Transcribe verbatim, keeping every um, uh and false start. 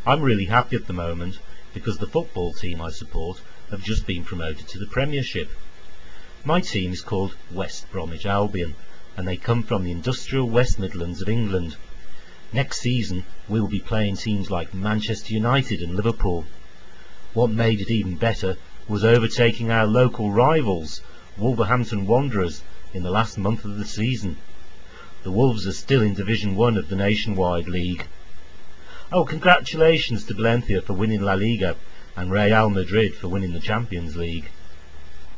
I'm really happy at the moment because the football team I support have just been promoted to the Premiership. My team is called West Bromwich Albion, and they come from the industrial West Midlands of England. Next season we will be playing teams like Manchester United and Liverpool. What made it even better was overtaking our local rivals, Wolverhampton Wanderers, in the last month of the season. The Wolves are still in Division one of the Nationwide League. Oh, congratulations to Valencia for winning La Liga and Real Madrid for winning the Champions League.